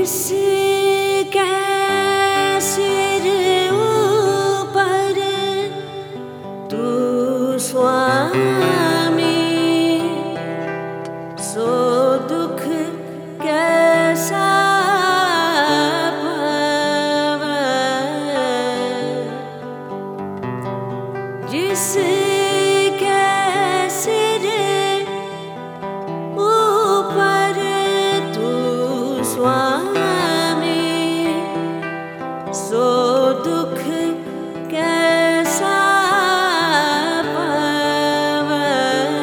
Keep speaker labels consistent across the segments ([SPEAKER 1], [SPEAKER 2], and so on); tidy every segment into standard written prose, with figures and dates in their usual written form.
[SPEAKER 1] जिसके सिर ऊपर तू स्वामी, सो दुख कैसा पावे। जिसके सिर ऊपर तू स्वामी, सो दुख कैसा पावे।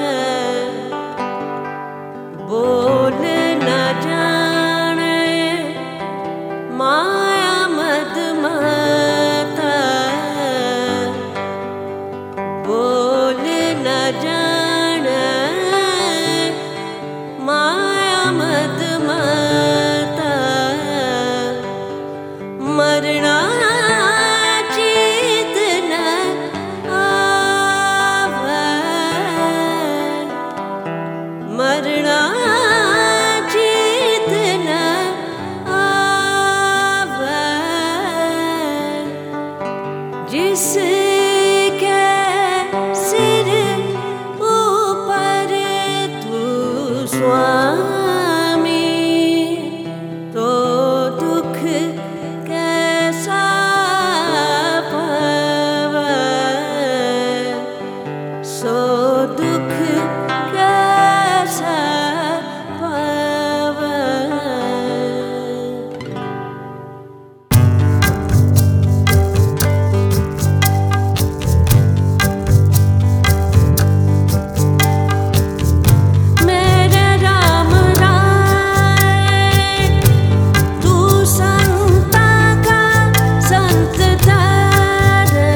[SPEAKER 1] बोल न जाने माया मद माता, बोल न जाने माया मद माता। मरना जीत न आवे, मरना जीत न आवे। जिसके सिर ऊपर तू स्वामी, तो दुख कैसा पावे। सो दुख कैसा पावे। मेरे राम राय, तू संता का संत तारे।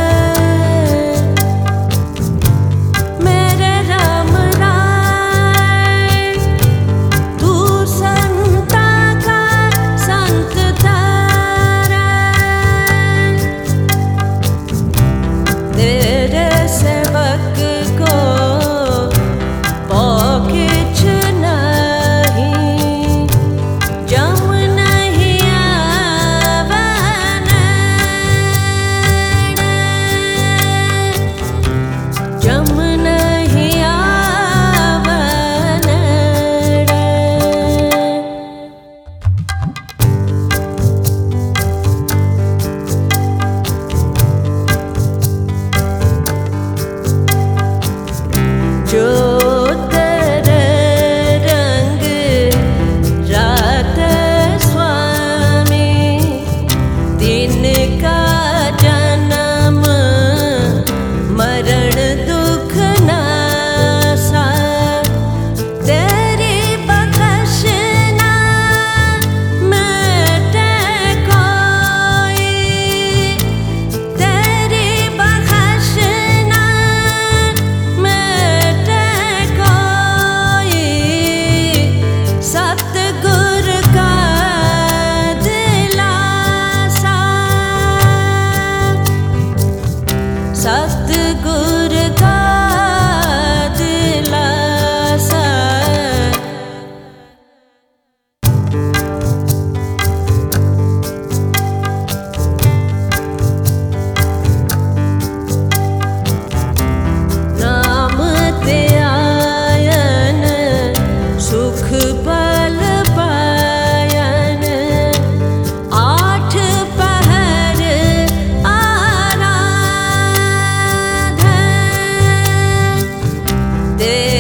[SPEAKER 1] मेरे राम राय, तू संता का संत तारे। तेरे सेवक को किछ नहीं, जम नहीं आवन, जम नहीं आवन। जो तेरे रंग रात स्वामी, दिन का जन्म मरण दुख नासा। तेरी बख्श ना मिटे कोई, तेरी बख्श ना मिटे कोई। सतगुर का दिलासा, सतगुर का दिलासा। नाम ते आयन सुख पल पायन, आठ पहर आराधन।